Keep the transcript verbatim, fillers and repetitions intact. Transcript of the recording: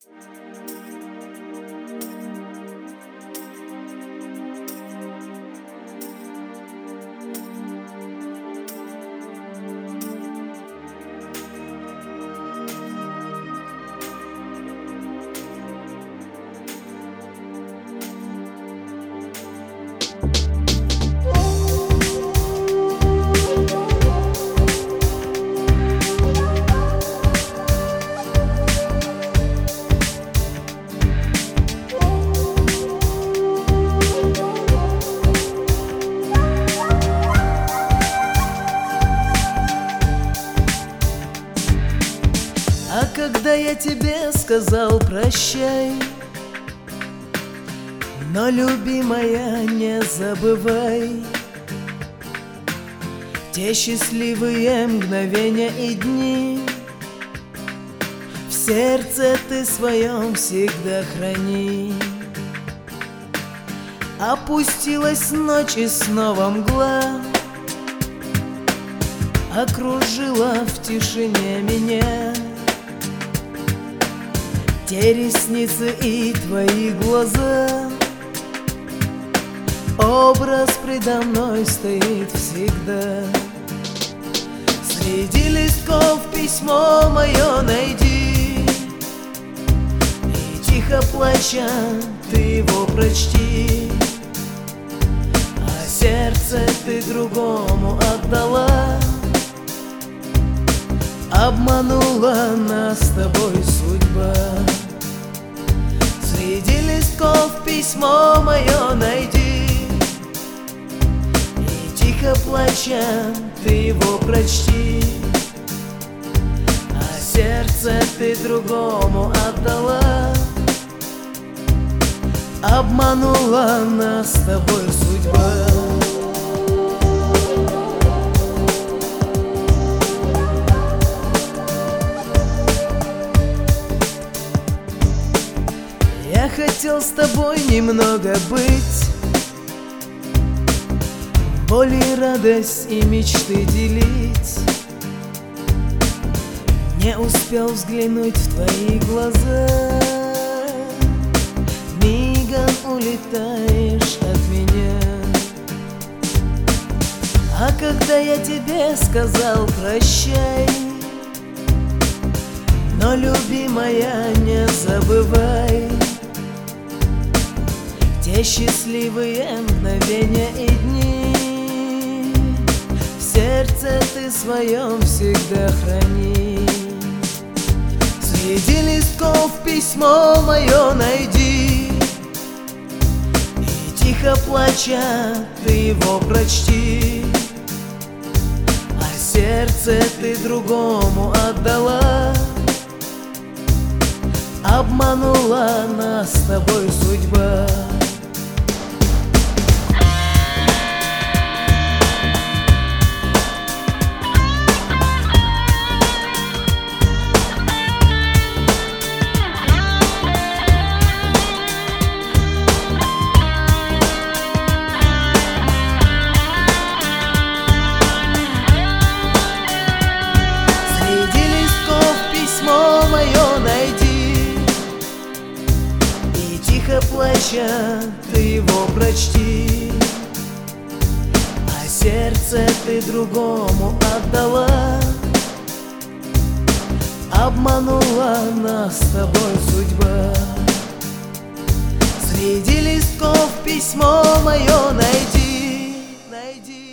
А когда я тебе сказал прощай, но, любимая, не забывай те счастливые мгновения и дни. В сердце ты своем всегда храни. Опустилась ночь и снова мгла окружила в тишине меня. Те ресницы и твои глаза, образ предо мной стоит всегда. Среди листков письмо мое найди, и тихо плача ты его прочти. А сердце ты другому отдала, обманула нас с тобой судьба. Среди листков письмо мое найди, и тихо плача ты его прочти. А сердце ты другому отдала, обманула нас с тобой судьба. Я хотел с тобой немного быть, боль и радость и мечты делить. Не успел взглянуть в твои глаза, мигом улетаешь от меня. А когда я тебе сказал прощай, но, любимая, не забывай те счастливые мгновения и дни. В сердце ты своем всегда храни. Среди листков письмо мое найди, и тихо плача ты его прочти. А сердце ты другому отдала, обманула нас с тобой судьба. Мое найди, и тихо плача ты его прочти. А сердце ты другому отдала, обманула нас с тобой судьба. Среди листков письмо мое найди, найди.